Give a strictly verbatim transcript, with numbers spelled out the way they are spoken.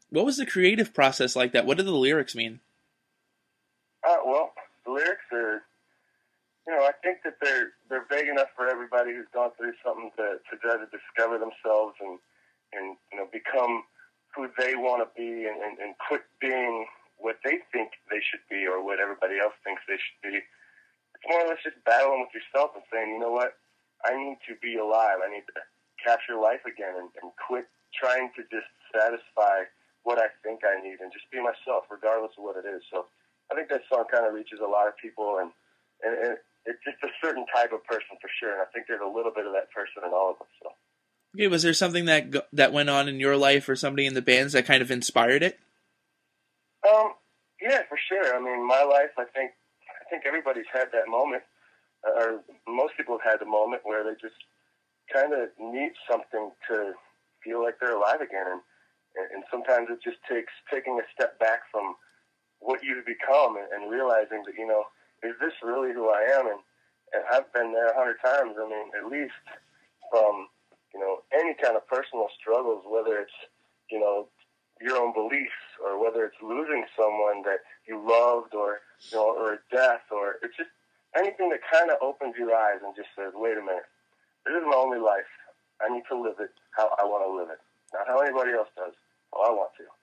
What was the creative process like that? What did the lyrics mean? Uh, well, the lyrics are, you know, I think that they're they're vague enough for everybody who's gone through something to to try to discover themselves and and you know become who they want to be and, and, and quit being what they think they should be or what everybody else thinks they should be. It's more or less just battling with yourself and saying, you know what, I need to be alive. I need to capture life again and, and quit trying to just satisfy what I think I need and just be myself regardless of what it is. So I think that song kind of reaches a lot of people, and, and, and it's just a certain type of person for sure. And I think there's a little bit of that person in all of us. So. Okay, was there something that go- that went on in your life or somebody in the bands that kind of inspired it? Um, yeah, for sure. I mean, my life, I think, I think everybody's had that moment, or most people have had the moment where they just kind of need something to feel like they're alive again. And, and sometimes it just takes taking a step back from what you've become and, and realizing that, you know, is this really who I am? And, and I've been there a hundred times. I mean, at least from, you know, any kind of personal struggles, whether it's, you know, your own beliefs or whether it's losing someone that you loved or, you know, or a death, or it's just anything that kind of opens your eyes and just says, wait a minute, this is my only life. I need to live it how I want to live it, not how anybody else does, how I want to.